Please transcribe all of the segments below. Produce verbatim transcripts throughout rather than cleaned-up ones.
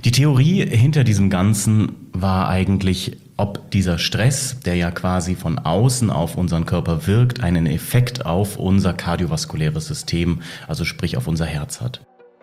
Die Theorie hinter diesem Ganzen war eigentlich, ob dieser Stress, der ja quasi von außen auf unseren Körper wirkt, einen Effekt auf unser kardiovaskuläres System, also sprich auf unser Herz hat.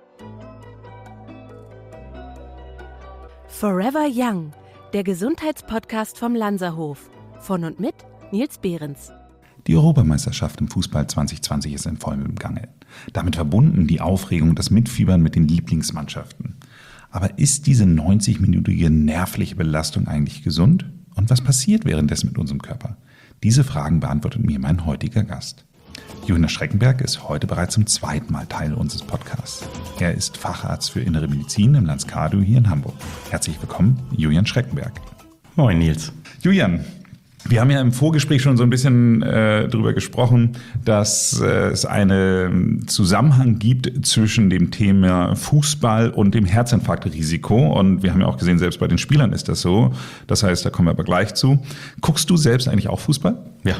Forever Young, der Gesundheitspodcast vom Lanzerhof. Von und mit Nils Behrens. Die Europameisterschaft im Fußball zwanzig zwanzig ist in vollem Gange. Damit verbunden die Aufregung, das Mitfiebern mit den Lieblingsmannschaften. Aber ist diese neunzig-minütige nervliche Belastung eigentlich gesund? Und was passiert währenddessen mit unserem Körper? Diese Fragen beantwortet mir mein heutiger Gast. Julian Schreckenberg ist heute bereits zum zweiten Mal Teil unseres Podcasts. Er ist Facharzt für Innere Medizin im Lanz-Cardio hier in Hamburg. Herzlich willkommen, Julian Schreckenberg. Moin Nils. Julian, wir haben ja im Vorgespräch schon so ein bisschen äh, darüber gesprochen, dass äh, es einen Zusammenhang gibt zwischen dem Thema Fußball und dem Herzinfarktrisiko. Und wir haben ja auch gesehen, selbst bei den Spielern ist das so. Das heißt, da kommen wir aber gleich zu. Guckst du selbst eigentlich auch Fußball? Ja,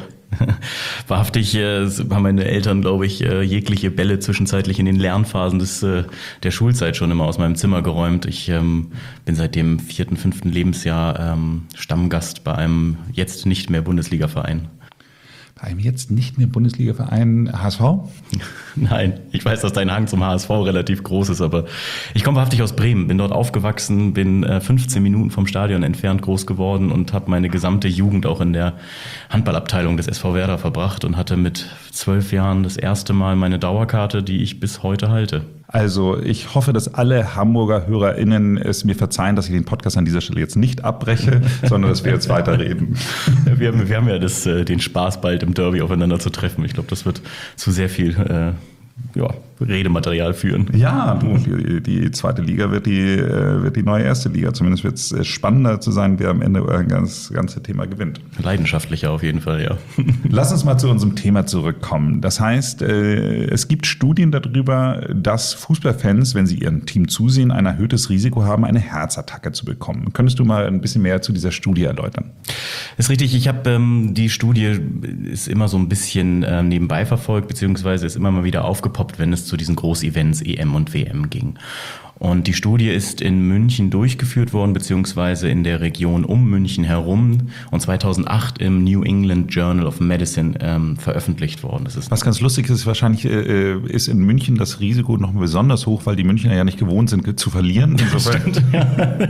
wahrhaftig äh, haben meine Eltern, glaube ich, äh, jegliche Bälle zwischenzeitlich in den Lernphasen des, äh, der Schulzeit schon immer aus meinem Zimmer geräumt. Ich ähm, bin seit dem vierten, fünften Lebensjahr ähm, Stammgast bei einem jetzt nicht mehr Bundesliga-Verein. Bei einem jetzt nicht mehr Bundesliga-Verein H S V? Nein, ich weiß, dass dein Hang zum H S V relativ groß ist, aber ich komme wahrhaftig aus Bremen, bin dort aufgewachsen, bin äh, fünfzehn Minuten vom Stadion entfernt groß geworden und habe meine gesamte Jugend auch in der Handballabteilung des S V Werder verbracht und hatte mit zwölf Jahren das erste Mal meine Dauerkarte, die ich bis heute halte. Also ich hoffe, dass alle Hamburger HörerInnen es mir verzeihen, dass ich den Podcast an dieser Stelle jetzt nicht abbreche, sondern dass wir jetzt weiterreden. Wir haben, wir haben ja das, den Spaß, bald im Derby aufeinander zu treffen. Ich glaube, das wird zu sehr viel äh, ja, Redematerial führen. Ja, die, die zweite Liga wird die, wird die neue erste Liga. Zumindest wird es spannender zu sein, wer am Ende das ganze Thema gewinnt. Leidenschaftlicher auf jeden Fall, ja. Lass uns mal zu unserem Thema zurückkommen. Das heißt, es gibt Studien darüber, dass Fußballfans, wenn sie ihrem Team zusehen, ein erhöhtes Risiko haben, eine Herzattacke zu bekommen. Könntest du mal ein bisschen mehr zu dieser Studie erläutern? Ist richtig. Ich habe ähm, die Studie ist immer so ein bisschen äh, nebenbei verfolgt, beziehungsweise ist immer mal wieder aufgepoppt, wenn es zu diesen Großevents E M und W M ging. Und die Studie ist in München durchgeführt worden, beziehungsweise in der Region um München herum und zweitausendacht im New England Journal of Medicine ähm, veröffentlicht worden. Das ist Was ganz lustig ist, wahrscheinlich äh, ist in München das Risiko noch besonders hoch, weil die Münchner ja nicht gewohnt sind zu verlieren. Stimmt, ja.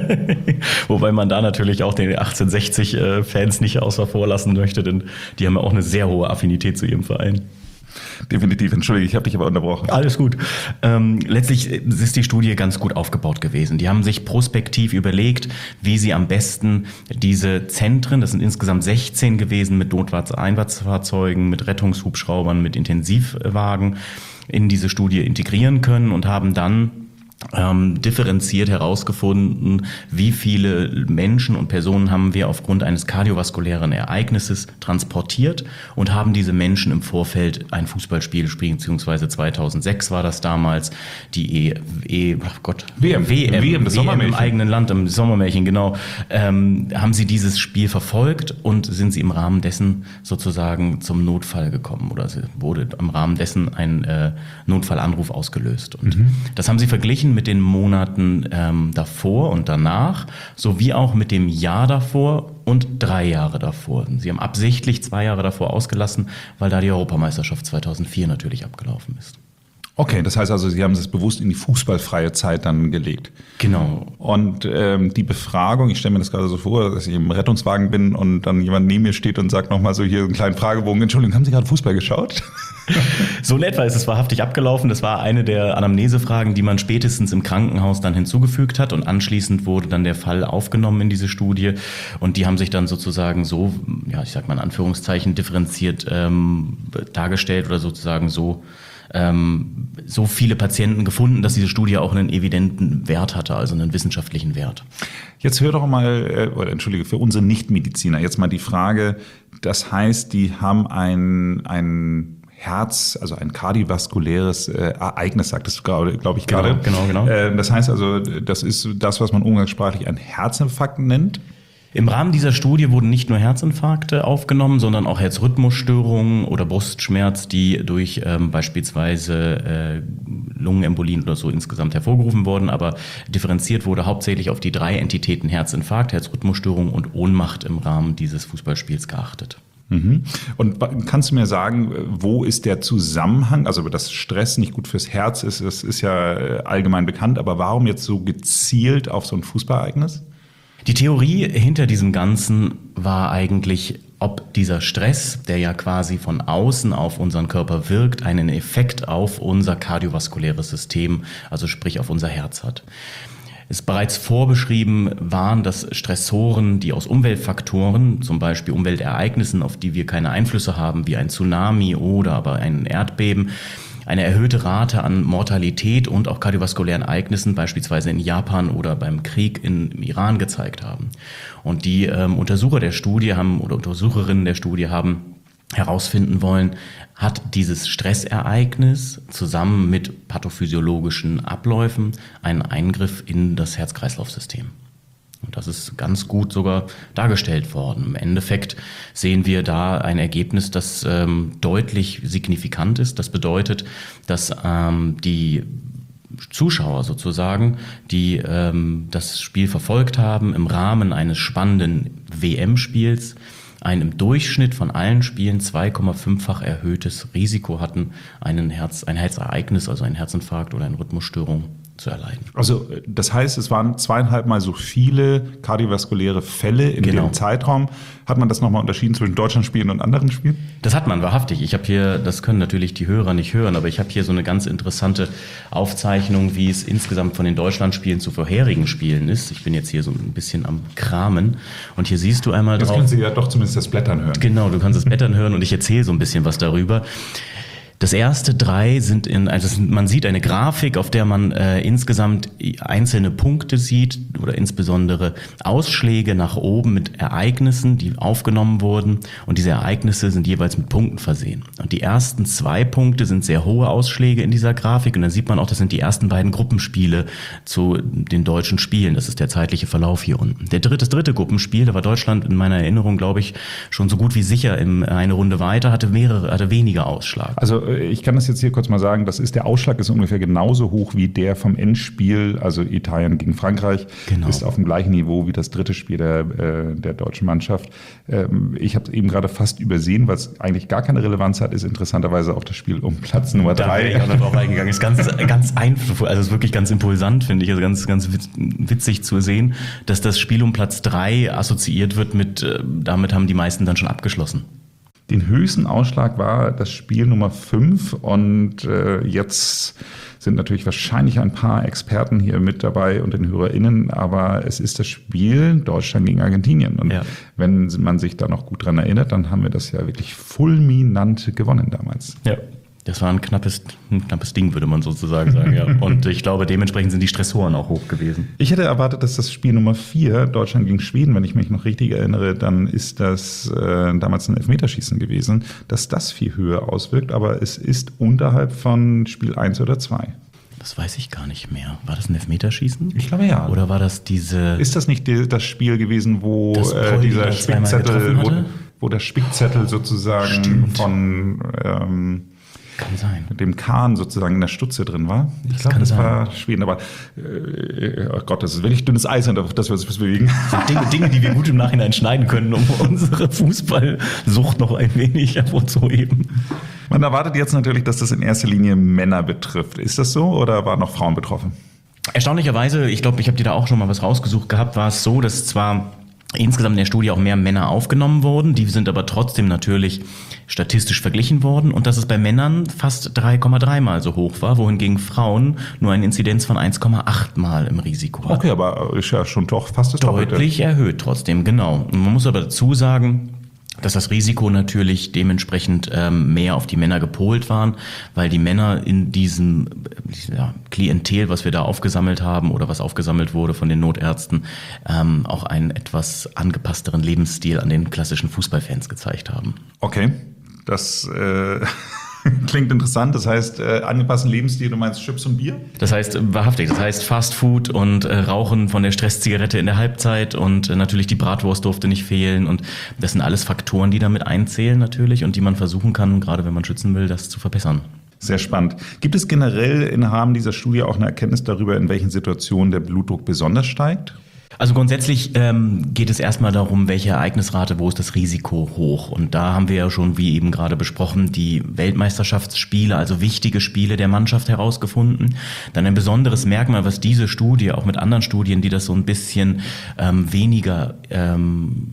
Wobei man da natürlich auch den achtzehnhundertsechzig-Fans nicht außer vor lassen möchte, denn die haben ja auch eine sehr hohe Affinität zu ihrem Verein. Definitiv, entschuldige, ich habe dich aber unterbrochen. Alles gut. Ähm, letztlich ist die Studie ganz gut aufgebaut gewesen. Die haben sich prospektiv überlegt, wie sie am besten diese Zentren, das sind insgesamt sechzehn gewesen, mit Notfalleinsatzfahrzeugen, mit Rettungshubschraubern, mit Intensivwagen in diese Studie integrieren können und haben dann Ähm, differenziert herausgefunden, wie viele Menschen und Personen haben wir aufgrund eines kardiovaskulären Ereignisses transportiert und haben diese Menschen im Vorfeld ein Fußballspiel gespielt, beziehungsweise zweitausendsechs war das damals, die E, e ach Gott, W M, W M, W M, das W M Sommermärchen. im eigenen Land, im Sommermärchen, genau, ähm, haben sie dieses Spiel verfolgt und sind sie im Rahmen dessen sozusagen zum Notfall gekommen oder wurde im Rahmen dessen ein äh, Notfallanruf ausgelöst. Und mhm. das haben sie verglichen mit den Monaten ähm, davor und danach, sowie auch mit dem Jahr davor und drei Jahre davor. Sie haben absichtlich zwei Jahre davor ausgelassen, weil da die Europameisterschaft zweitausendvier natürlich abgelaufen ist. Okay, das heißt also, Sie haben es bewusst in die fußballfreie Zeit dann gelegt. Genau. Und ähm, die Befragung, ich stelle mir das gerade so vor, dass ich im Rettungswagen bin und dann jemand neben mir steht und sagt nochmal so hier einen kleinen Fragebogen, Entschuldigung, haben Sie gerade Fußball geschaut? So in etwa ist es wahrhaftig abgelaufen. Das war eine der Anamnesefragen, die man spätestens im Krankenhaus dann hinzugefügt hat und anschließend wurde dann der Fall aufgenommen in diese Studie und die haben sich dann sozusagen so, ja, ich sag mal in Anführungszeichen, differenziert ähm, dargestellt oder sozusagen so ähm, so viele Patienten gefunden, dass diese Studie auch einen evidenten Wert hatte, also einen wissenschaftlichen Wert. Jetzt hör doch mal, oder entschuldige, für unsere Nichtmediziner jetzt mal die Frage, das heißt, die haben ein, ein Herz, also ein kardiovaskuläres äh, Ereignis, sagtest du gerade, glaube ich gerade. Genau, genau, genau. Äh, das heißt also, das ist das, was man umgangssprachlich einen Herzinfarkt nennt. Im Rahmen dieser Studie wurden nicht nur Herzinfarkte aufgenommen, sondern auch Herzrhythmusstörungen oder Brustschmerz, die durch ähm, beispielsweise äh, Lungenembolien oder so insgesamt hervorgerufen wurden, aber differenziert wurde hauptsächlich auf die drei Entitäten Herzinfarkt, Herzrhythmusstörung und Ohnmacht im Rahmen dieses Fußballspiels geachtet. Mhm. Und kannst du mir sagen, wo ist der Zusammenhang, also dass Stress nicht gut fürs Herz ist, das ist ja allgemein bekannt, aber warum jetzt so gezielt auf so ein Fußballereignis? Die Theorie hinter diesem Ganzen war eigentlich, ob dieser Stress, der ja quasi von außen auf unseren Körper wirkt, einen Effekt auf unser kardiovaskuläres System, also sprich auf unser Herz hat. Es bereits vorbeschrieben waren, dass Stressoren, die aus Umweltfaktoren, zum Beispiel Umweltereignissen, auf die wir keine Einflüsse haben, wie ein Tsunami oder aber ein Erdbeben, eine erhöhte Rate an Mortalität und auch kardiovaskulären Ereignissen, beispielsweise in Japan oder beim Krieg im Iran, gezeigt haben. Und die ähm, Untersucher der Studie haben oder Untersucherinnen der Studie haben herausfinden wollen, hat dieses Stressereignis zusammen mit pathophysiologischen Abläufen einen Eingriff in das Herz-Kreislauf-System. Und das ist ganz gut sogar dargestellt worden. Im Endeffekt sehen wir da ein Ergebnis, das ähm, deutlich signifikant ist. Das bedeutet, dass ähm, die Zuschauer sozusagen, die ähm, das Spiel verfolgt haben, im Rahmen eines spannenden W M-Spiels, ein im Durchschnitt von allen Spielen zwei Komma fünffach erhöhtes Risiko hatten, einen Herz, ein Herzereignis, also einen Herzinfarkt oder eine Rhythmusstörung zu erleiden. Also das heißt, es waren zweieinhalb Mal so viele kardiovaskuläre Fälle in genau. dem Zeitraum. Hat man das nochmal unterschieden zwischen Deutschlandspielen und anderen Spielen? Das hat man, wahrhaftig. Ich habe hier, das können natürlich die Hörer nicht hören, aber ich habe hier so eine ganz interessante Aufzeichnung, wie es insgesamt von den Deutschlandspielen zu vorherigen Spielen ist. Ich bin jetzt hier so ein bisschen am Kramen und hier siehst du einmal Jetzt drauf. können Sie ja doch zumindest das Blättern hören. Genau, du kannst das Blättern hören und ich erzähle so ein bisschen was darüber. Das erste drei sind in, also man sieht eine Grafik, auf der man äh, insgesamt einzelne Punkte sieht oder insbesondere Ausschläge nach oben mit Ereignissen, die aufgenommen wurden, und diese Ereignisse sind jeweils mit Punkten versehen. Und die ersten zwei Punkte sind sehr hohe Ausschläge in dieser Grafik und dann sieht man auch, das sind die ersten beiden Gruppenspiele zu den deutschen Spielen. Das ist der zeitliche Verlauf hier unten. Der dritte, das dritte Gruppenspiel, da war Deutschland in meiner Erinnerung, glaube ich, schon so gut wie sicher in eine Runde weiter, hatte mehrere, hatte weniger Ausschlag. Also ich kann das jetzt hier kurz mal sagen, das ist der Ausschlag ist ungefähr genauso hoch wie der vom Endspiel, also Italien gegen Frankreich, genau. Ist auf dem gleichen Niveau wie das dritte Spiel der, äh, der deutschen Mannschaft. Ähm, ich habe es eben gerade fast übersehen, weil es eigentlich gar keine Relevanz hat, ist interessanterweise auch das Spiel um Platz Nummer da drei. Da wäre ich auch drauf eingegangen. Ist ganz, ganz einfach, also ist wirklich ganz impulsant, finde ich, also ganz, ganz witzig zu sehen, dass das Spiel um Platz drei assoziiert wird mit, äh, damit haben die meisten dann schon abgeschlossen. Den höchsten Ausschlag war das Spiel Nummer fünf und äh, jetzt sind natürlich wahrscheinlich ein paar Experten hier mit dabei und den HörerInnen, aber es ist das Spiel Deutschland gegen Argentinien und ja. Wenn man sich da noch gut dran erinnert, dann haben wir das ja wirklich fulminant gewonnen damals. Ja. Das war ein knappes, ein knappes Ding, würde man sozusagen sagen, ja. Und ich glaube, dementsprechend sind die Stressoren auch hoch gewesen. Ich hätte erwartet, dass das Spiel Nummer vier, Deutschland gegen Schweden, wenn ich mich noch richtig erinnere, dann ist das äh, damals ein Elfmeterschießen gewesen, dass das viel höher auswirkt, aber es ist unterhalb von Spiel eins oder zwei. Das weiß ich gar nicht mehr. War das ein Elfmeterschießen? Ich glaube ja. Oder war das diese... Ist das nicht die, das Spiel gewesen, wo äh, dieser Spickzettel, wo, wo der Spickzettel sozusagen Stimmt. von... Ähm, Kann sein. Mit dem Kahn sozusagen in der Stutze drin war. Ich glaube, das sein. war Schweden. Aber äh, oh Gott, das ist wirklich dünnes Eis, auf das wir uns bewegen. Das sind Dinge, Dinge, die wir gut im Nachhinein schneiden können, um unsere Fußballsucht noch ein wenig hervorzuheben. Man erwartet jetzt natürlich, dass das in erster Linie Männer betrifft. Ist das so oder waren noch Frauen betroffen? Erstaunlicherweise, ich glaube, ich habe dir da auch schon mal was rausgesucht gehabt, war es so, dass zwar insgesamt in der Studie auch mehr Männer aufgenommen wurden, die sind aber trotzdem natürlich statistisch verglichen worden und dass es bei Männern fast drei Komma drei Mal so hoch war, wohingegen Frauen nur eine Inzidenz von eins Komma acht Mal im Risiko hatten. Okay, aber ist ja schon doch fast das Doppelte. Deutlich erhöht trotzdem, genau. Und man muss aber dazu sagen, dass das Risiko natürlich dementsprechend ähm, mehr auf die Männer gepolt waren, weil die Männer in diesem ja, Klientel, was wir da aufgesammelt haben oder was aufgesammelt wurde von den Notärzten, ähm, auch einen etwas angepassteren Lebensstil an den klassischen Fußballfans gezeigt haben. Okay, das... Äh Klingt interessant. Das heißt, äh, angepassten Lebensstil, du meinst Chips und Bier? Das heißt, wahrhaftig, das heißt Fast Food und äh, Rauchen von der Stresszigarette in der Halbzeit und äh, natürlich die Bratwurst durfte nicht fehlen. Und das sind alles Faktoren, die damit einzählen natürlich und die man versuchen kann, gerade wenn man schützen will, das zu verbessern. Sehr spannend. Gibt es generell im Rahmen dieser Studie auch eine Erkenntnis darüber, in welchen Situationen der Blutdruck besonders steigt? Also grundsätzlich ähm, geht es erstmal darum, welche Ereignisrate, wo ist das Risiko hoch. Und da haben wir ja schon, wie eben gerade besprochen, die Weltmeisterschaftsspiele, also wichtige Spiele der Mannschaft herausgefunden. Dann ein besonderes Merkmal, was diese Studie, auch mit anderen Studien, die das so ein bisschen ähm, weniger ähm,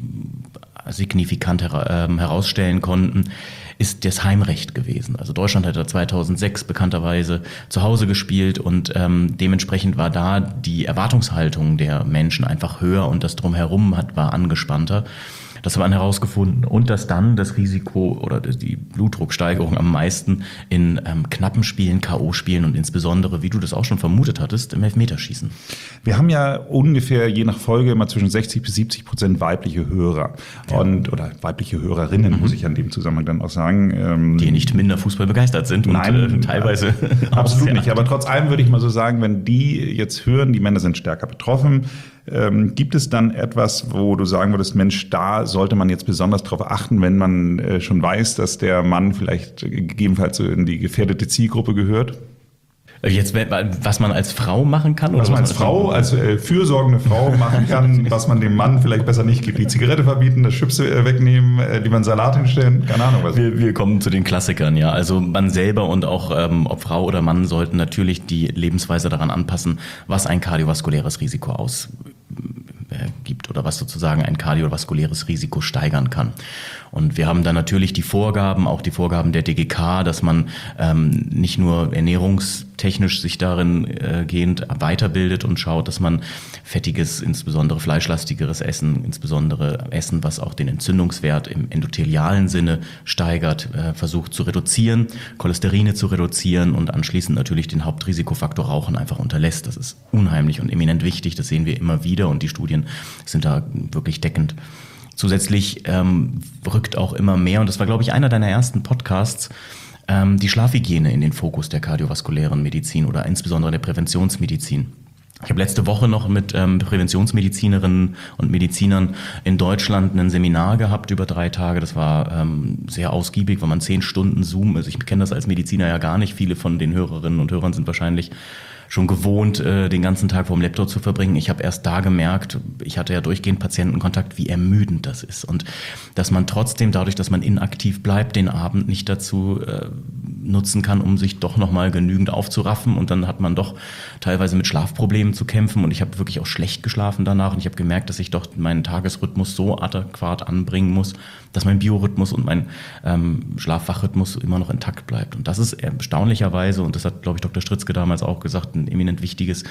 signifikant her- ähm, herausstellen konnten, ist das Heimrecht gewesen. Also Deutschland hat da zweitausendsechs bekannterweise zu Hause gespielt und ähm, dementsprechend war da die Erwartungshaltung der Menschen einfach höher und das Drumherum hat, war angespannter. Das haben wir herausgefunden und dass dann das Risiko oder die Blutdrucksteigerung am meisten in ähm, knappen Spielen, K O-Spielen und insbesondere, wie du das auch schon vermutet hattest, im Elfmeterschießen. Wir haben ja ungefähr je nach Folge immer zwischen sechzig bis siebzig Prozent weibliche Hörer Ja. und oder weibliche Hörerinnen, mhm. muss ich an dem Zusammenhang dann auch sagen. Ähm, Die nicht minder Fußball begeistert sind und Nein, äh, teilweise absolut nicht. Aber trotz allem würde ich mal so sagen, wenn die jetzt hören, die Männer sind stärker betroffen, ähm, gibt es dann etwas, wo du sagen würdest, Mensch, da sollte man jetzt besonders darauf achten, wenn man äh, schon weiß, dass der Mann vielleicht gegebenenfalls so in die gefährdete Zielgruppe gehört? Jetzt, was man als Frau machen kann? Was oder man als Frau, als äh, fürsorgende Frau machen kann, was man dem Mann vielleicht besser nicht gibt. Die Zigarette verbieten, das Chips äh, wegnehmen, äh, lieber einen Salat hinstellen, keine Ahnung was. Wir, wir kommen zu den Klassikern, ja. Also man selber und auch ähm, ob Frau oder Mann sollten natürlich die Lebensweise daran anpassen, was ein kardiovaskuläres Risiko aus äh, gibt oder was sozusagen ein kardiovaskuläres Risiko steigern kann. Und wir haben dann natürlich die Vorgaben, auch die Vorgaben der D G K, dass man ähm, nicht nur ernährungstechnisch sich darin äh, gehend weiterbildet und schaut, dass man fettiges, insbesondere fleischlastigeres Essen, insbesondere Essen, was auch den Entzündungswert im endothelialen Sinne steigert, äh, versucht zu reduzieren, Cholesterine zu reduzieren und anschließend natürlich den Hauptrisikofaktor Rauchen einfach unterlässt. Das ist unheimlich und eminent wichtig, das sehen wir immer wieder und die Studien sind da wirklich deckend. Zusätzlich ähm, rückt auch immer mehr, und das war, glaube ich, einer deiner ersten Podcasts, ähm, die Schlafhygiene in den Fokus der kardiovaskulären Medizin oder insbesondere der Präventionsmedizin. Ich habe letzte Woche noch mit ähm, Präventionsmedizinerinnen und Medizinern in Deutschland ein Seminar gehabt über drei Tage. Das war ähm, sehr ausgiebig, weil man zehn Stunden Zoom, also ich kenne das als Mediziner ja gar nicht. Viele von den Hörerinnen und Hörern sind wahrscheinlich schon gewohnt, äh, den ganzen Tag vor dem Laptop zu verbringen. Ich habe erst da gemerkt, ich hatte ja durchgehend Patientenkontakt, wie ermüdend das ist. Und dass man trotzdem dadurch, dass man inaktiv bleibt, den Abend nicht dazu äh, nutzen kann, um sich doch nochmal genügend aufzuraffen. Und dann hat man doch teilweise mit Schlafproblemen zu kämpfen. Und ich habe wirklich auch schlecht geschlafen danach. Und ich habe gemerkt, dass ich doch meinen Tagesrhythmus so adäquat anbringen muss, dass mein Biorhythmus und mein ähm, Schlaf-Wach-Rhythmus immer noch intakt bleibt. Und das ist erstaunlicherweise, und das hat, glaube ich, Doktor Stritzke damals auch gesagt, ein eminent wichtiges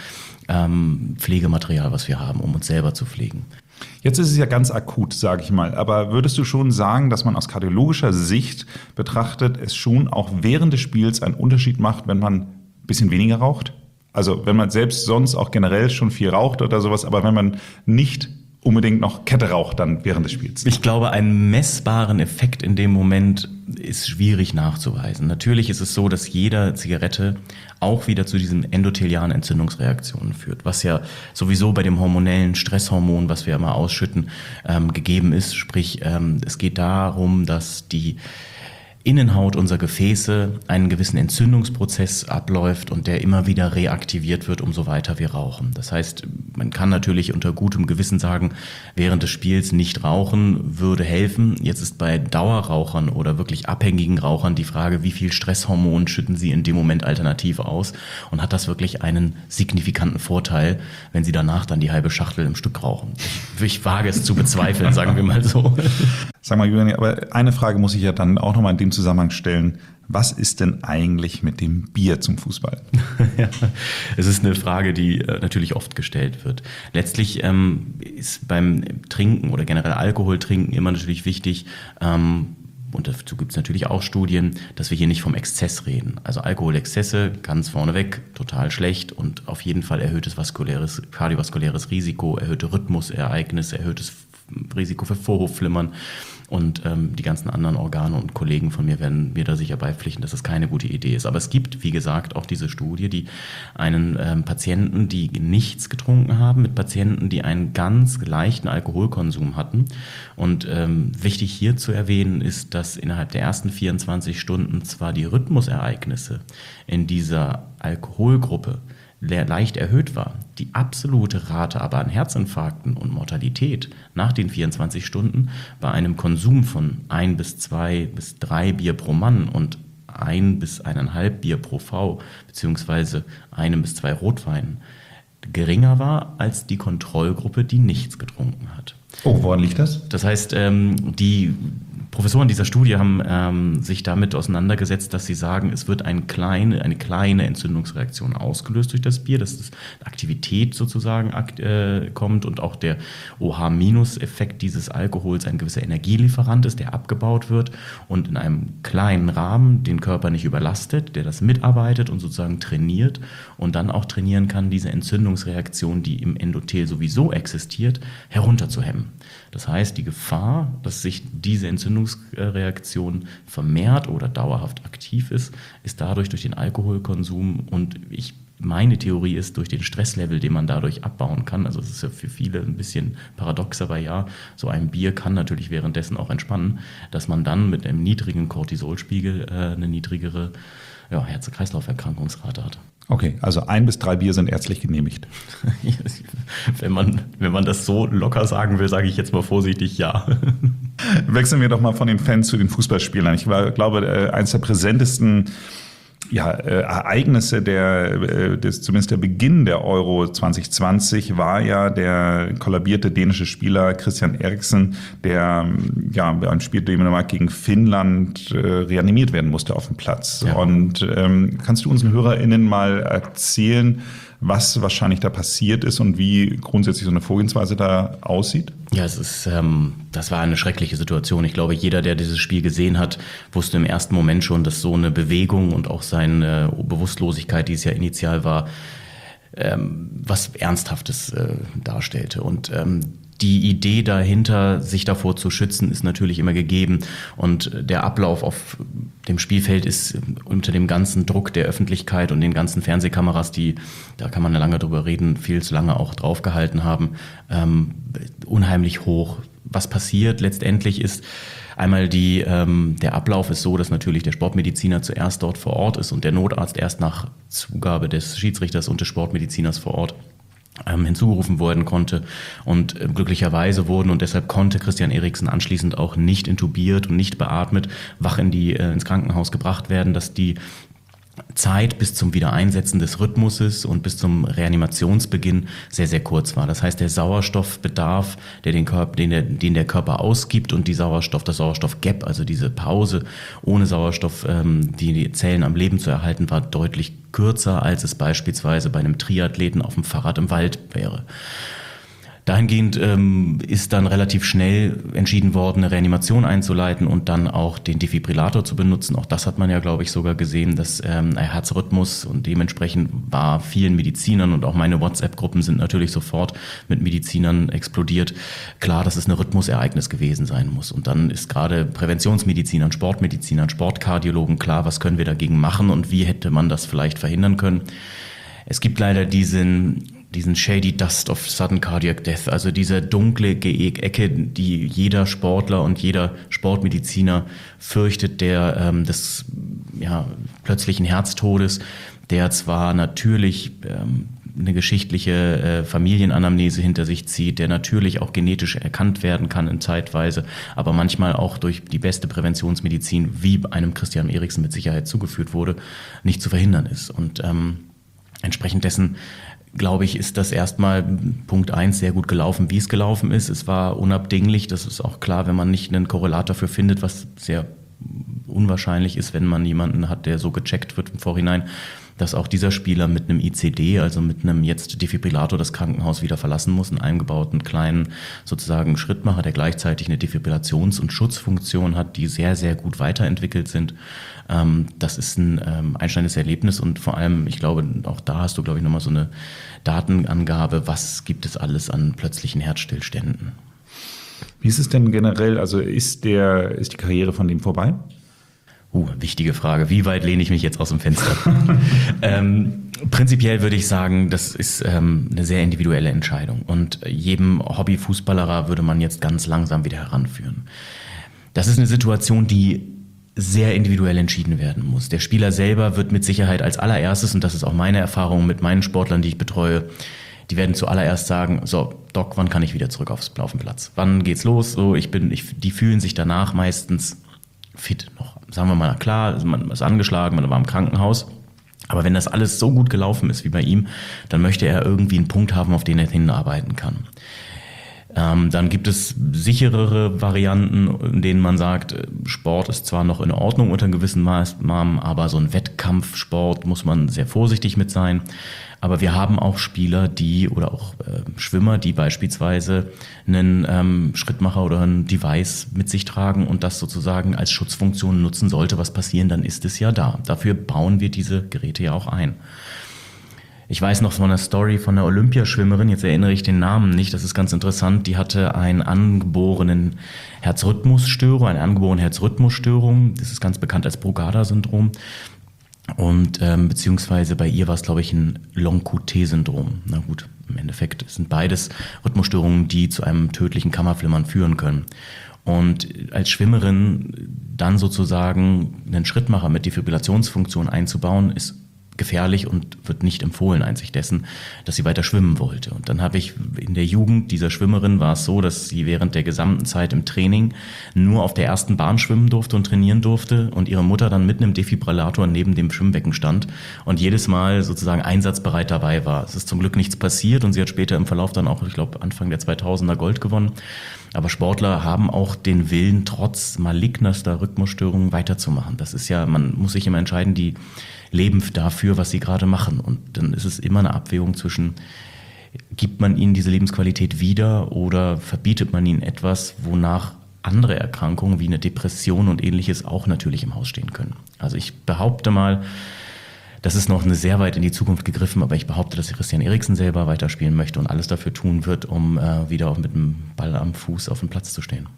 ähm, Pflegematerial, was wir haben, um uns selber zu pflegen. Jetzt ist es ja ganz akut, sage ich mal. Aber würdest du schon sagen, dass man aus kardiologischer Sicht betrachtet, es schon auch während des Spiels einen Unterschied macht, wenn man ein bisschen weniger raucht? Also wenn man selbst sonst auch generell schon viel raucht oder sowas, aber wenn man nicht unbedingt noch Kette raucht dann während des Spiels? Ich glaube, einen messbaren Effekt in dem Moment ist schwierig nachzuweisen. Natürlich ist es so, dass jede Zigarette auch wieder zu diesen endothelialen Entzündungsreaktionen führt, was ja sowieso bei dem hormonellen Stresshormon, was wir immer ausschütten, ähm, gegeben ist. Sprich, ähm, es geht darum, dass die Innenhaut unserer Gefäße einen gewissen Entzündungsprozess abläuft und der immer wieder reaktiviert wird, umso weiter wir rauchen. Das heißt, man kann natürlich unter gutem Gewissen sagen, während des Spiels nicht rauchen würde helfen. Jetzt ist bei Dauerrauchern oder wirklich abhängigen Rauchern die Frage, wie viel Stresshormon schütten sie in dem Moment alternativ aus und hat das wirklich einen signifikanten Vorteil, wenn sie danach dann die halbe Schachtel im Stück rauchen. Ich, ich wage es zu bezweifeln, sagen wir mal so. Sag mal, Julian, aber eine Frage muss ich ja dann auch nochmal in dem Zusammenhang stellen. Was ist denn eigentlich mit dem Bier zum Fußball? Ja, es ist eine Frage, die äh, natürlich oft gestellt wird. Letztlich ähm, ist beim Trinken oder generell Alkoholtrinken immer natürlich wichtig, ähm, und dazu gibt es natürlich auch Studien, dass wir hier nicht vom Exzess reden. Also Alkoholexzesse, ganz vorneweg, total schlecht und auf jeden Fall erhöhtes vaskuläres, kardiovaskuläres Risiko, erhöhte Rhythmusereignisse, erhöhtes Risiko für Vorhofflimmern. Und ähm, die ganzen anderen Organe und Kollegen von mir werden mir da sicher beipflichten, dass das keine gute Idee ist. Aber es gibt, wie gesagt, auch diese Studie, die einen ähm, Patienten, die nichts getrunken haben, mit Patienten, die einen ganz leichten Alkoholkonsum hatten. Und ähm, wichtig hier zu erwähnen ist, dass innerhalb der ersten vierundzwanzig Stunden zwar die Rhythmusereignisse in dieser Alkoholgruppe leicht erhöht war, die absolute Rate aber an Herzinfarkten und Mortalität nach den vierundzwanzig Stunden bei einem Konsum von ein bis zwei bis drei Bier pro Mann und ein bis eineinhalb Bier pro Frau beziehungsweise einem bis zwei Rotweinen geringer war als die Kontrollgruppe, die nichts getrunken hat. Oh, woran liegt das? Das heißt, ähm, die Professoren dieser Studie haben ähm, sich damit auseinandergesetzt, dass sie sagen, es wird eine kleine, eine kleine Entzündungsreaktion ausgelöst durch das Bier, dass das Aktivität sozusagen akt, äh, kommt und auch der O H-Effekt dieses Alkohols ein gewisser Energielieferant ist, der abgebaut wird und in einem kleinen Rahmen den Körper nicht überlastet, der das mitarbeitet und sozusagen trainiert und dann auch trainieren kann, diese Entzündungsreaktion, die im Endothel sowieso existiert, herunterzuhemmen. Das heißt, die Gefahr, dass sich diese Entzündungsreaktion vermehrt oder dauerhaft aktiv ist, ist dadurch durch den Alkoholkonsum und ich meine Theorie ist, durch den Stresslevel, den man dadurch abbauen kann, also es ist ja für viele ein bisschen paradox, aber ja, so ein Bier kann natürlich währenddessen auch entspannen, dass man dann mit einem niedrigen Cortisolspiegel äh, eine niedrigere ja, Herz-Kreislauf-Erkrankungsrate hat. Okay, also ein bis drei Bier sind ärztlich genehmigt. wenn man, wenn man das so locker sagen will, sage ich jetzt mal vorsichtig ja. Wechseln wir doch mal von den Fans zu den Fußballspielern. Ich war, glaube, eines der präsentesten ja, äh, Ereignisse der, äh, des, zumindest der Beginn der Euro zwanzig zwanzig war ja der kollabierte dänische Spieler Christian Eriksen, der ja beim Spiel Dänemark gegen Finnland äh, reanimiert werden musste auf dem Platz. Ja. Und ähm, kannst du unseren HörerInnen mal erzählen, was wahrscheinlich da passiert ist und wie grundsätzlich so eine Vorgehensweise da aussieht? Ja, es ist, ähm, das war eine schreckliche Situation. Ich glaube, jeder, der dieses Spiel gesehen hat, wusste im ersten Moment schon, dass so eine Bewegung und auch seine Bewusstlosigkeit, die es ja initial war, ähm, was Ernsthaftes äh, darstellte. Und ähm, die Idee dahinter, sich davor zu schützen, ist natürlich immer gegeben. Und der Ablauf auf dem Spielfeld ist unter dem ganzen Druck der Öffentlichkeit und den ganzen Fernsehkameras, die, da kann man ja lange drüber reden, viel zu lange auch draufgehalten haben, ähm, unheimlich hoch. Was passiert letztendlich ist, einmal die, ähm, der Ablauf ist so, dass natürlich der Sportmediziner zuerst dort vor Ort ist und der Notarzt erst nach Zugabe des Schiedsrichters und des Sportmediziners vor Ort ähm, hinzugerufen werden konnte. Und äh, glücklicherweise wurden, und deshalb konnte Christian Eriksen anschließend auch nicht intubiert und nicht beatmet, wach in die, äh, ins Krankenhaus gebracht werden, dass die Zeit bis zum Wiedereinsetzen des Rhythmuses und bis zum Reanimationsbeginn sehr, sehr kurz war. Das heißt, der Sauerstoffbedarf, der den, Körper, den, der, den der Körper ausgibt und die Sauerstoff, das Sauerstoffgap, also diese Pause ohne Sauerstoff, ähm, die, die Zellen am Leben zu erhalten, war deutlich kürzer, als es beispielsweise bei einem Triathleten auf dem Fahrrad im Wald wäre. Dahingehend ähm, ist dann relativ schnell entschieden worden, eine Reanimation einzuleiten und dann auch den Defibrillator zu benutzen. Auch das hat man ja, glaube ich, sogar gesehen, dass ähm, ein Herzrhythmus und dementsprechend war vielen Medizinern und auch meine WhatsApp-Gruppen sind natürlich sofort mit Medizinern explodiert. Klar, dass es ein Rhythmusereignis gewesen sein muss. Und dann ist gerade Präventionsmedizinern, Sportmedizinern, Sportkardiologen klar, was können wir dagegen machen und wie hätte man das vielleicht verhindern können. Es gibt leider diesen... diesen shady dust of sudden cardiac death, also diese dunkle Ecke, die jeder Sportler und jeder Sportmediziner fürchtet, der ähm, des ja, plötzlichen Herztodes, der zwar natürlich ähm, eine geschichtliche äh, Familienanamnese hinter sich zieht, der natürlich auch genetisch erkannt werden kann in Zeitweise, aber manchmal auch durch die beste Präventionsmedizin, wie einem Christian Eriksen mit Sicherheit zugeführt wurde, nicht zu verhindern ist. Und ähm, entsprechend dessen glaube ich, ist das erstmal Punkt eins sehr gut gelaufen, wie es gelaufen ist. Es war unabdinglich, das ist auch klar, wenn man nicht einen Korrelator dafür findet, was sehr unwahrscheinlich ist, wenn man jemanden hat, der so gecheckt wird im Vorhinein, dass auch dieser Spieler mit einem I C D, also mit einem jetzt Defibrillator, das Krankenhaus wieder verlassen muss, einen eingebauten kleinen sozusagen Schrittmacher, der gleichzeitig eine Defibrillations- und Schutzfunktion hat, die sehr, sehr gut weiterentwickelt sind. Das ist ein einschneidendes Erlebnis und vor allem, ich glaube, auch da hast du, glaube ich, nochmal so eine Datenangabe, was gibt es alles an plötzlichen Herzstillständen. Wie ist es denn generell, also ist, der, ist die Karriere von dem vorbei? Uh, wichtige Frage. Wie weit lehne ich mich jetzt aus dem Fenster? ähm, prinzipiell würde ich sagen, das ist ähm, eine sehr individuelle Entscheidung. Und jedem Hobbyfußballerer würde man jetzt ganz langsam wieder heranführen. Das ist eine Situation, die sehr individuell entschieden werden muss. Der Spieler selber wird mit Sicherheit als allererstes, und das ist auch meine Erfahrung mit meinen Sportlern, die ich betreue, die werden zuallererst sagen, so, Doc, wann kann ich wieder zurück aufs, auf den Platz? Wann geht's los? So, ich bin, ich, die fühlen sich danach meistens fit noch. Sagen wir mal, klar, man ist angeschlagen, man war im Krankenhaus. Aber wenn das alles so gut gelaufen ist wie bei ihm, dann möchte er irgendwie einen Punkt haben, auf den er hinarbeiten kann. Ähm, dann gibt es sicherere Varianten, in denen man sagt, Sport ist zwar noch in Ordnung unter gewissen Maßnahmen, aber so ein Wettkampfsport muss man sehr vorsichtig mit sein. Aber wir haben auch Spieler, die oder auch äh, Schwimmer, die beispielsweise einen ähm, Schrittmacher oder ein Device mit sich tragen und das sozusagen als Schutzfunktion nutzen sollte. Was passieren, dann ist es ja da. Dafür bauen wir diese Geräte ja auch ein. Ich weiß noch von einer Story von einer Olympiaschwimmerin, jetzt erinnere ich den Namen nicht, das ist ganz interessant, die hatte einen angeborenen Herzrhythmusstörung, eine angeborene Herzrhythmusstörung, das ist ganz bekannt als Brugada-Syndrom. Und ähm, beziehungsweise bei ihr war es, glaube ich, ein Long-Q T-Syndrom. Na gut, im Endeffekt sind beides Rhythmusstörungen, die zu einem tödlichen Kammerflimmern führen können. Und als Schwimmerin dann sozusagen einen Schrittmacher mit Defibrillationsfunktion einzubauen, ist gefährlich und wird nicht empfohlen, einzig dessen, dass sie weiter schwimmen wollte. Und dann habe ich in der Jugend dieser Schwimmerin war es so, dass sie während der gesamten Zeit im Training nur auf der ersten Bahn schwimmen durfte und trainieren durfte und ihre Mutter dann mit einem Defibrillator neben dem Schwimmbecken stand und jedes Mal sozusagen einsatzbereit dabei war. Es ist zum Glück nichts passiert und sie hat später im Verlauf dann auch, ich glaube, Anfang der zweitausender Gold gewonnen. Aber Sportler haben auch den Willen, trotz malignerster Rhythmusstörungen weiterzumachen. Das ist ja, man muss sich immer entscheiden, die leben dafür, was sie gerade machen. Und dann ist es immer eine Abwägung zwischen, gibt man ihnen diese Lebensqualität wieder oder verbietet man ihnen etwas, wonach andere Erkrankungen wie eine Depression und ähnliches auch natürlich im Haus stehen können. Also ich behaupte mal, das ist noch eine sehr weit in die Zukunft gegriffen, aber ich behaupte, dass Christian Eriksen selber weiterspielen möchte und alles dafür tun wird, um äh, wieder auch mit dem Ball am Fuß auf dem Platz zu stehen.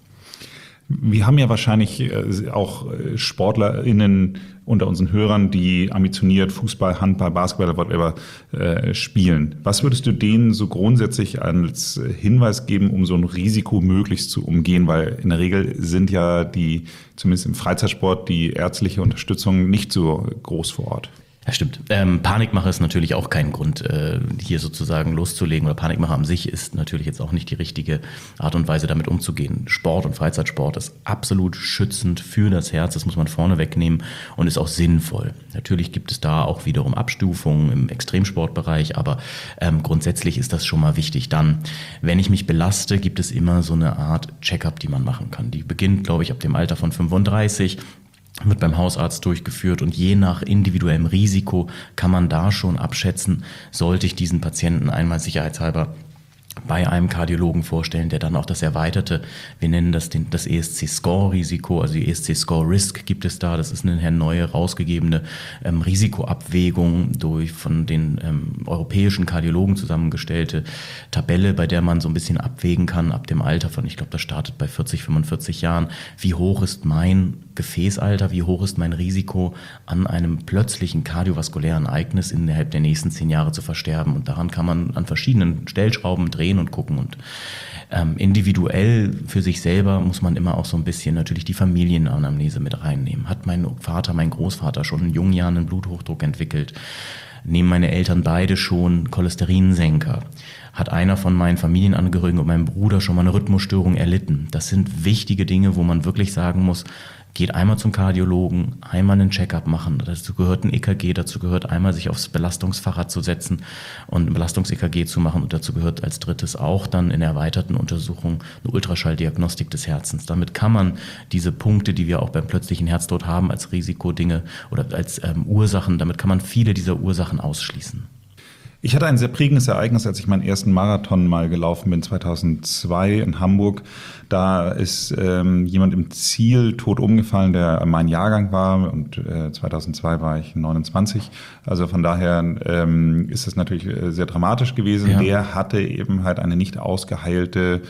Wir haben ja wahrscheinlich auch SportlerInnen unter unseren Hörern, die ambitioniert Fußball, Handball, Basketball, whatever äh, spielen. Was würdest du denen so grundsätzlich als Hinweis geben, um so ein Risiko möglichst zu umgehen? Weil in der Regel sind ja die, zumindest im Freizeitsport, die ärztliche Unterstützung nicht so groß vor Ort. Ja, stimmt. Ähm, Panikmache ist natürlich auch kein Grund, äh, hier sozusagen loszulegen. Oder Panikmache an sich ist natürlich jetzt auch nicht die richtige Art und Weise, damit umzugehen. Sport und Freizeitsport ist absolut schützend für das Herz. Das muss man vorne wegnehmen und ist auch sinnvoll. Natürlich gibt es da auch wiederum Abstufungen im Extremsportbereich, aber ähm, grundsätzlich ist das schon mal wichtig. Dann, wenn ich mich belaste, gibt es immer so eine Art Check-up, die man machen kann. Die beginnt, glaube ich, ab dem Alter von fünfunddreißig. Wird beim Hausarzt durchgeführt und je nach individuellem Risiko kann man da schon abschätzen, sollte ich diesen Patienten einmal sicherheitshalber bei einem Kardiologen vorstellen, der dann auch das erweiterte, wir nennen das den, das E S C-Score-Risiko, also die E S C-Score-Risk gibt es da, das ist eine neue rausgegebene ähm, Risikoabwägung durch von den ähm, europäischen Kardiologen zusammengestellte Tabelle, bei der man so ein bisschen abwägen kann ab dem Alter von, ich glaube, das startet bei vierzig, fünfundvierzig Jahren, wie hoch ist mein Gefäßalter, wie hoch ist mein Risiko, an einem plötzlichen kardiovaskulären Ereignis innerhalb der nächsten zehn Jahre zu versterben. Und daran kann man an verschiedenen Stellschrauben drehen und gucken. Und ähm, individuell für sich selber muss man immer auch so ein bisschen natürlich die Familienanamnese mit reinnehmen. Hat mein Vater, mein Großvater schon in jungen Jahren einen Bluthochdruck entwickelt? Nehmen meine Eltern beide schon Cholesterinsenker? Hat einer von meinen Familienangehörigen und meinem Bruder schon mal eine Rhythmusstörung erlitten? Das sind wichtige Dinge, wo man wirklich sagen muss, geht einmal zum Kardiologen, einmal einen Check-up machen. Dazu gehört ein E K G, dazu gehört einmal sich aufs Belastungsfahrrad zu setzen und ein Belastungs-E K G zu machen. Und dazu gehört als drittes auch dann in der erweiterten Untersuchung eine Ultraschalldiagnostik des Herzens. Damit kann man diese Punkte, die wir auch beim plötzlichen Herztod haben, als Risikodinge oder als ähm, Ursachen, damit kann man viele dieser Ursachen ausschließen. Ich hatte ein sehr prägendes Ereignis, als ich meinen ersten Marathon mal gelaufen bin, zweitausendzwei in Hamburg. Da ist ähm, jemand im Ziel tot umgefallen, der mein Jahrgang war und äh, zweitausendzwei war ich neunundzwanzig. Also von daher ähm, ist das natürlich sehr dramatisch gewesen. Ja. Der hatte eben halt eine nicht ausgeheilte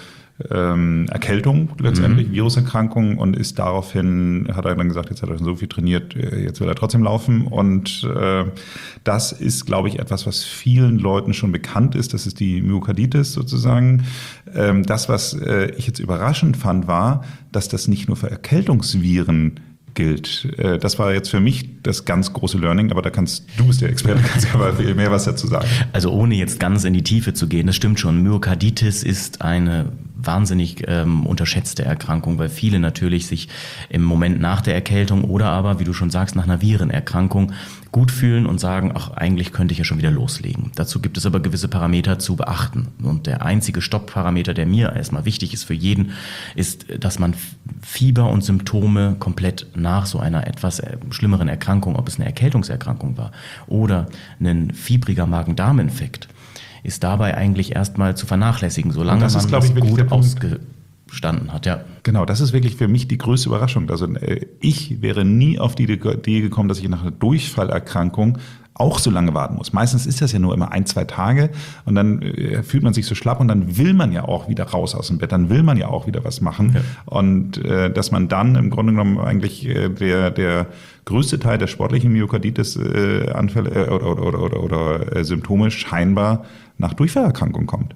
ähm, Erkältung letztendlich, mhm. Viruserkrankung, und ist daraufhin, hat er dann gesagt, jetzt hat er schon so viel trainiert, jetzt will er trotzdem laufen. Und äh, das ist, glaube ich, etwas, was vielen Leuten schon bekannt ist. Das ist die Myokarditis sozusagen. Ähm, das, was äh, ich jetzt überraschend fand, war, dass das nicht nur für Erkältungsviren gilt. Das war jetzt für mich das ganz große Learning, aber da kannst du, bist der Experte, kannst ja aber viel mehr was dazu sagen. Also ohne jetzt ganz in die Tiefe zu gehen, das stimmt schon. Myokarditis ist eine wahnsinnig ähm, unterschätzte Erkrankung, weil viele natürlich sich im Moment nach der Erkältung oder aber, wie du schon sagst, nach einer Virenerkrankung gut fühlen und sagen, ach, eigentlich könnte ich ja schon wieder loslegen. Dazu gibt es aber gewisse Parameter zu beachten. Und der einzige Stoppparameter, der mir erstmal wichtig ist für jeden, ist, dass man Fieber und Symptome komplett nach so einer etwas schlimmeren Erkrankung, ob es eine Erkältungserkrankung war oder ein fiebriger Magen-Darm-Infekt, ist dabei eigentlich erstmal zu vernachlässigen, solange das ist, man das ich, gut ausgestanden hat. Ja. Genau, das ist wirklich für mich die größte Überraschung. Also ich wäre nie auf die Idee gekommen, dass ich nach einer Durchfallerkrankung auch so lange warten muss. Meistens ist das ja nur immer ein, zwei Tage und dann äh, fühlt man sich so schlapp und dann will man ja auch wieder raus aus dem Bett, dann will man ja auch wieder was machen. Ja. Und äh, dass man dann im Grunde genommen eigentlich äh, der, der größte Teil der sportlichen Myokarditis-Anfälle äh, oder, oder, oder, oder, oder äh, Symptome scheinbar nach Durchfallerkrankung kommt.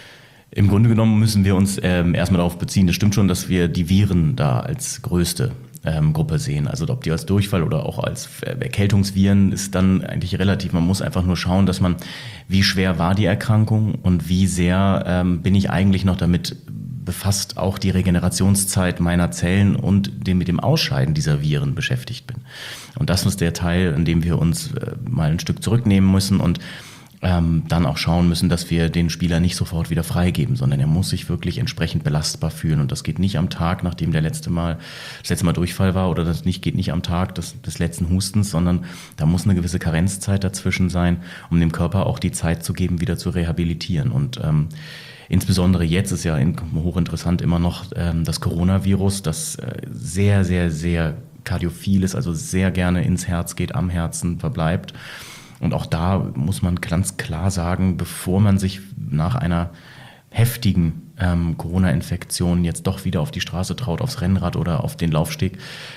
Im Grunde genommen müssen wir uns ähm, erstmal darauf beziehen, das stimmt schon, dass wir die Viren da als größte ähm, Gruppe sehen. Also ob die als Durchfall oder auch als Erkältungsviren ist dann eigentlich relativ. Man muss einfach nur schauen, dass man, wie schwer war die Erkrankung und wie sehr ähm, bin ich eigentlich noch damit befasst, auch die Regenerationszeit meiner Zellen und dem, mit dem Ausscheiden dieser Viren beschäftigt bin. Und das ist der Teil, in dem wir uns äh, mal ein Stück zurücknehmen müssen und Ähm, dann auch schauen müssen, dass wir den Spieler nicht sofort wieder freigeben, sondern er muss sich wirklich entsprechend belastbar fühlen. Und das geht nicht am Tag, nachdem der letzte Mal, das letzte Mal Durchfall war, oder das nicht, geht nicht am Tag des, des letzten Hustens, sondern da muss eine gewisse Karenzzeit dazwischen sein, um dem Körper auch die Zeit zu geben, wieder zu rehabilitieren. Und ähm, insbesondere jetzt ist ja in, hochinteressant immer noch ähm, das Coronavirus, das äh, sehr, sehr, sehr kardiophil ist, also sehr gerne ins Herz geht, am Herzen verbleibt. Und auch da muss man ganz klar sagen, bevor man sich nach einer heftigen ähm, Corona-Infektion jetzt doch wieder auf die Straße traut, aufs Rennrad oder auf den Laufsteg,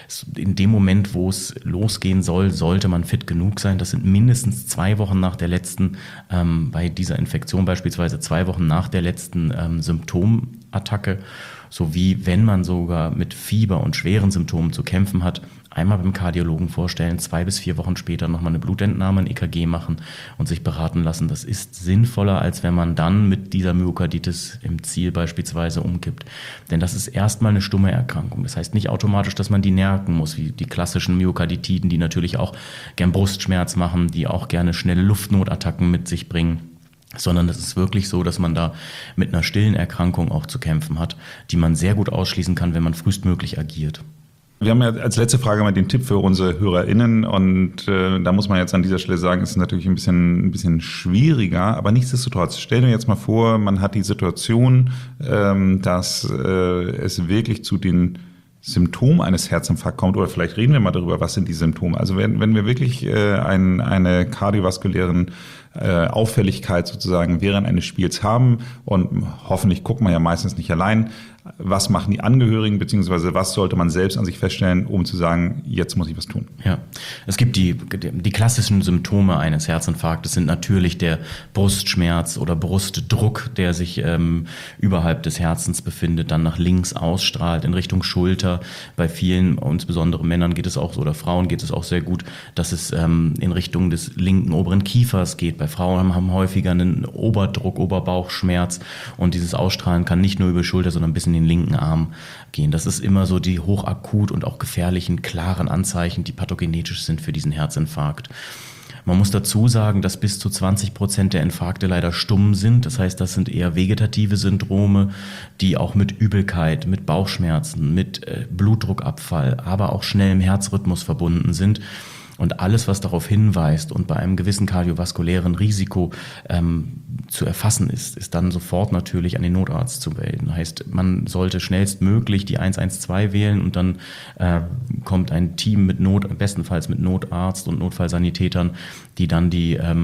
in dem Moment, wo es losgehen soll, sollte man fit genug sein. Das sind mindestens zwei Wochen nach der letzten, ähm, bei dieser Infektion beispielsweise zwei Wochen nach der letzten ähm, Symptomattacke, sowie wenn man sogar mit Fieber und schweren Symptomen zu kämpfen hat, einmal beim Kardiologen vorstellen, zwei bis vier Wochen später nochmal eine Blutentnahme, ein E K G machen und sich beraten lassen. Das ist sinnvoller, als wenn man dann mit dieser Myokarditis im Ziel beispielsweise umkippt. Denn das ist erstmal eine stumme Erkrankung. Das heißt nicht automatisch, dass man die nerken muss, wie die klassischen Myokarditiden, die natürlich auch gern Brustschmerz machen, die auch gerne schnelle Luftnotattacken mit sich bringen. Sondern es ist wirklich so, dass man da mit einer stillen Erkrankung auch zu kämpfen hat, die man sehr gut ausschließen kann, wenn man frühestmöglich agiert. Wir haben ja als letzte Frage mal den Tipp für unsere HörerInnen und äh, da muss man jetzt an dieser Stelle sagen, es ist natürlich ein bisschen, ein bisschen schwieriger, aber nichtsdestotrotz, stell dir jetzt mal vor, man hat die Situation, ähm, dass äh, es wirklich zu den Symptomen eines Herzinfarkts kommt, oder vielleicht reden wir mal darüber, was sind die Symptome. Also wenn, wenn wir wirklich äh, ein, eine kardiovaskulären äh, Auffälligkeit sozusagen während eines Spiels haben und hoffentlich guckt man ja meistens nicht allein, was machen die Angehörigen, beziehungsweise was sollte man selbst an sich feststellen, um zu sagen, jetzt muss ich was tun? Ja, es gibt die, die klassischen Symptome eines Herzinfarktes sind natürlich der Brustschmerz oder Brustdruck, der sich ähm, überhalb des Herzens befindet, dann nach links ausstrahlt in Richtung Schulter. Bei vielen, insbesondere Männern geht es auch, oder Frauen geht es auch sehr gut, dass es ähm, in Richtung des linken oberen Kiefers geht. Bei Frauen haben häufiger einen Oberdruck, Oberbauchschmerz und dieses Ausstrahlen kann nicht nur über die Schulter, sondern bis in den linken Arm gehen. Das ist immer so die hochakut und auch gefährlichen, klaren Anzeichen, die pathogenetisch sind für diesen Herzinfarkt. Man muss dazu sagen, dass bis zu zwanzig Prozent der Infarkte leider stumm sind. Das heißt, das sind eher vegetative Syndrome, die auch mit Übelkeit, mit Bauchschmerzen, mit äh, Blutdruckabfall, aber auch schnellem Herzrhythmus verbunden sind. Und alles, was darauf hinweist und bei einem gewissen kardiovaskulären Risiko ähm, zu erfassen ist, ist dann sofort natürlich an den Notarzt zu melden. Heißt, man sollte schnellstmöglich die eins eins zwei wählen und dann äh, kommt ein Team mit Not, bestenfalls mit Notarzt und Notfallsanitätern, die dann die ähm,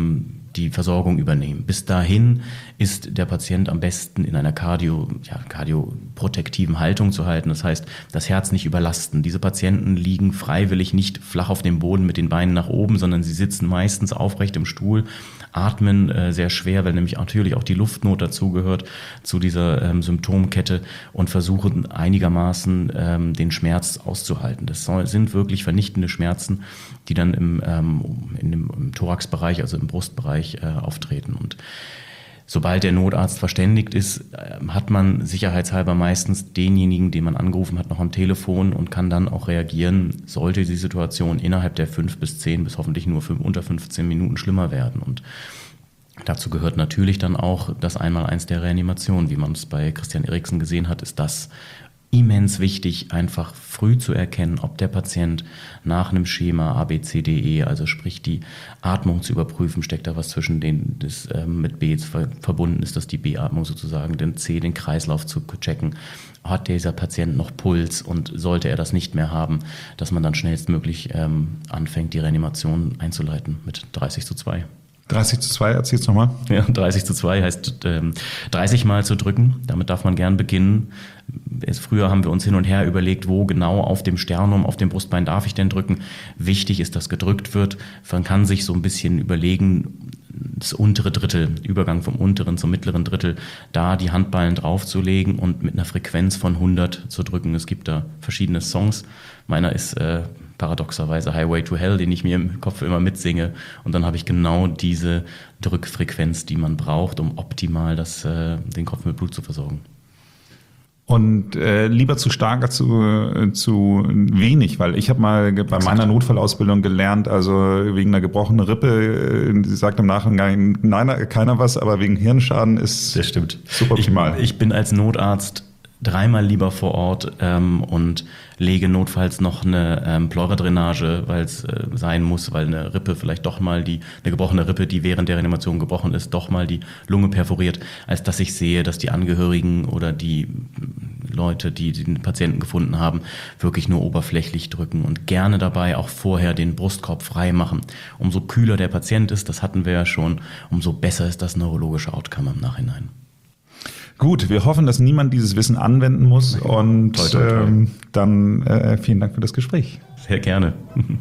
die Versorgung übernehmen. Bis dahin ist der Patient am besten in einer Cardio, ja, kardioprotektiven Haltung zu halten. Das heißt, das Herz nicht überlasten. Diese Patienten liegen freiwillig nicht flach auf dem Boden mit den Beinen nach oben, sondern sie sitzen meistens aufrecht im Stuhl, atmen äh, sehr schwer, weil nämlich natürlich auch die Luftnot dazugehört zu dieser ähm, Symptomkette und versuchen einigermaßen ähm, den Schmerz auszuhalten. Das soll, sind wirklich vernichtende Schmerzen, die dann im, ähm, in dem, im Thoraxbereich, also im Brustbereich äh, auftreten. Und sobald der Notarzt verständigt ist, hat man sicherheitshalber meistens denjenigen, den man angerufen hat, noch am Telefon und kann dann auch reagieren, sollte die Situation innerhalb der fünf bis zehn bis hoffentlich nur fünf, unter fünfzehn Minuten schlimmer werden. Und dazu gehört natürlich dann auch das Einmaleins der Reanimation. Wie man es bei Christian Eriksen gesehen hat, ist das immens wichtig, einfach früh zu erkennen, ob der Patient nach einem Schema A, B, C, D, E, also sprich die Atmung zu überprüfen, steckt da was zwischen denen, das äh, mit B ver- verbunden ist, dass die B-Atmung sozusagen, den C, den Kreislauf zu checken. Hat dieser Patient noch Puls und sollte er das nicht mehr haben, dass man dann schnellstmöglich ähm, anfängt, die Reanimation einzuleiten mit dreißig zu zwei. dreißig zu zwei, erzähl's nochmal. Ja, dreißig zu zwei heißt ähm, dreißig Mal zu drücken. Damit darf man gern beginnen. Jetzt früher haben wir uns hin und her überlegt, wo genau auf dem Sternum, auf dem Brustbein darf ich denn drücken. Wichtig ist, dass gedrückt wird. Man kann sich so ein bisschen überlegen, das untere Drittel, Übergang vom unteren zum mittleren Drittel, da die Handballen draufzulegen und mit einer Frequenz von hundert zu drücken. Es gibt da verschiedene Songs. Meiner ist äh, paradoxerweise Highway to Hell, den ich mir im Kopf immer mitsinge. Und dann habe ich genau diese Drückfrequenz, die man braucht, um optimal das, äh, den Kopf mit Blut zu versorgen. Und äh, lieber zu stark als zu, äh, zu wenig, weil ich habe mal ge- bei meiner Notfallausbildung gelernt, also wegen einer gebrochenen Rippe, äh, sie sagt im Nachhinein nein, keiner was, aber wegen Hirnschaden ist das stimmt. Super optimal. Ich, ich bin als Notarzt dreimal lieber vor Ort ähm, und lege notfalls noch eine ähm, Pleuradrainage, weil es äh, sein muss, weil eine Rippe vielleicht doch mal die, eine gebrochene Rippe, die während der Reanimation gebrochen ist, doch mal die Lunge perforiert, als dass ich sehe, dass die Angehörigen oder die Leute, die den Patienten gefunden haben, wirklich nur oberflächlich drücken und gerne dabei auch vorher den Brustkorb frei machen. Umso kühler der Patient ist, das hatten wir ja schon, umso besser ist das neurologische Outcome im Nachhinein. Gut, wir hoffen, dass niemand dieses Wissen anwenden muss und Toi, toi, toi. Ähm, dann äh, vielen Dank für das Gespräch. Sehr gerne.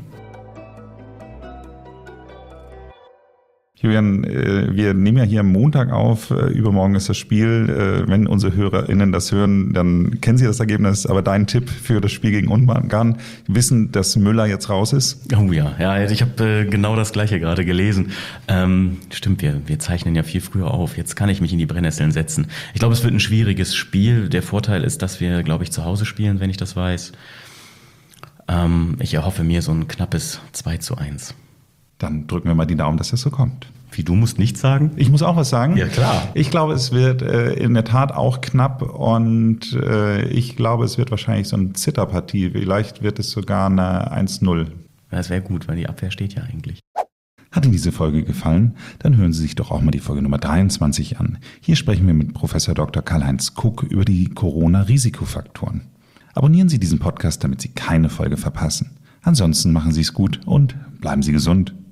Julian, äh, wir nehmen ja hier am Montag auf, äh, übermorgen ist das Spiel. Äh, wenn unsere HörerInnen das hören, dann kennen sie das Ergebnis. Aber dein Tipp für das Spiel gegen Ungarn, wissen, dass Müller jetzt raus ist? Oh ja, ja, ich habe äh, genau das Gleiche gerade gelesen. Ähm, stimmt, wir, wir zeichnen ja viel früher auf. Jetzt kann ich mich in die Brennnesseln setzen. Ich glaube, es wird ein schwieriges Spiel. Der Vorteil ist, dass wir, glaube ich, zu Hause spielen, wenn ich das weiß. Ähm, ich erhoffe mir so ein knappes zwei zu eins. Dann drücken wir mal die Daumen, dass das so kommt. Wie, du musst nichts sagen? Ich muss auch was sagen. Ja, klar. Ich glaube, es wird äh, in der Tat auch knapp und äh, ich glaube, es wird wahrscheinlich so eine Zitterpartie. Vielleicht wird es sogar eine eins null. Das wäre gut, weil die Abwehr steht ja eigentlich. Hat Ihnen diese Folge gefallen? Dann hören Sie sich doch auch mal die Folge Nummer dreiundzwanzig an. Hier sprechen wir mit Professor Doktor Karl-Heinz Kuck über die Corona-Risikofaktoren. Abonnieren Sie diesen Podcast, damit Sie keine Folge verpassen. Ansonsten machen Sie es gut und bleiben Sie gesund.